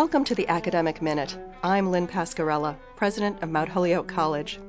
Welcome to the Academic Minute. I'm Lynn Pascarella, president of Mount Holyoke College.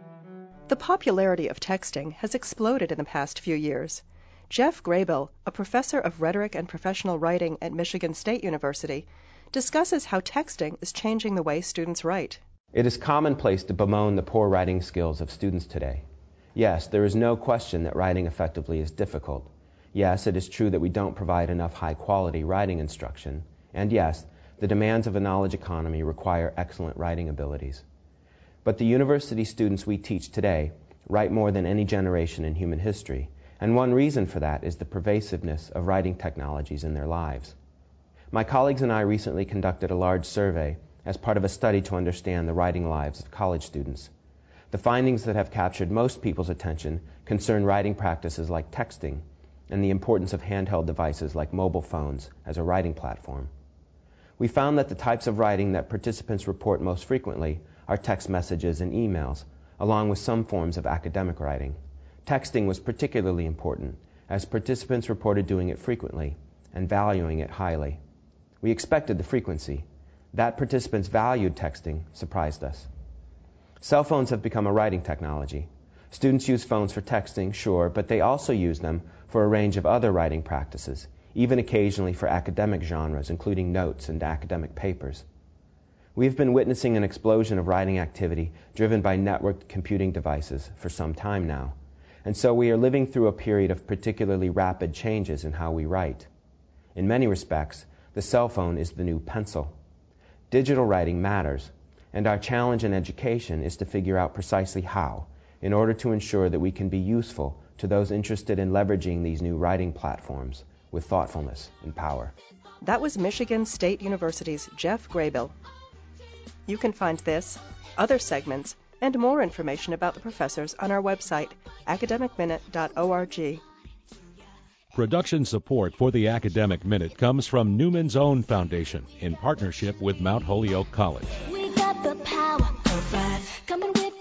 The popularity of texting has exploded in the past few years. Jeff Graybill, a professor of rhetoric and professional writing at Michigan State University, discusses how texting is changing the way students write. It is commonplace to bemoan the poor writing skills of students today. Yes, there is no question that writing effectively is difficult. Yes, it is true that we don't provide enough high-quality writing instruction. And yes, the demands of a knowledge economy require excellent writing abilities. But the university students we teach today write more than any generation in human history, and one reason for that is the pervasiveness of writing technologies in their lives. My colleagues and I recently conducted a large survey as part of a study to understand the writing lives of college students. The findings that have captured most people's attention concern writing practices like texting and the importance of handheld devices like mobile phones as a writing platform. We found that the types of writing that participants report most frequently are text messages and emails, along with some forms of academic writing. Texting was particularly important, as participants reported doing it frequently and valuing it highly. We expected the frequency. That participants valued texting surprised us. Cell phones have become a writing technology. Students use phones for texting, sure, but they also use them for a range of other writing practices, even occasionally for academic genres, including notes and academic papers. We've been witnessing an explosion of writing activity driven by networked computing devices for some time now, and so we are living through a period of particularly rapid changes in how we write. In many respects, the cell phone is the new pencil. Digital writing matters, and our challenge in education is to figure out precisely how, in order to ensure that we can be useful to those interested in leveraging these new writing platforms with thoughtfulness and power. That was Michigan State University's Jeff Graybill. You can find this, other segments, and more information about the professors on our website, academicminute.org. Production support for the Academic Minute comes from Newman's Own Foundation in partnership with Mount Holyoke College. We got the power of five, coming with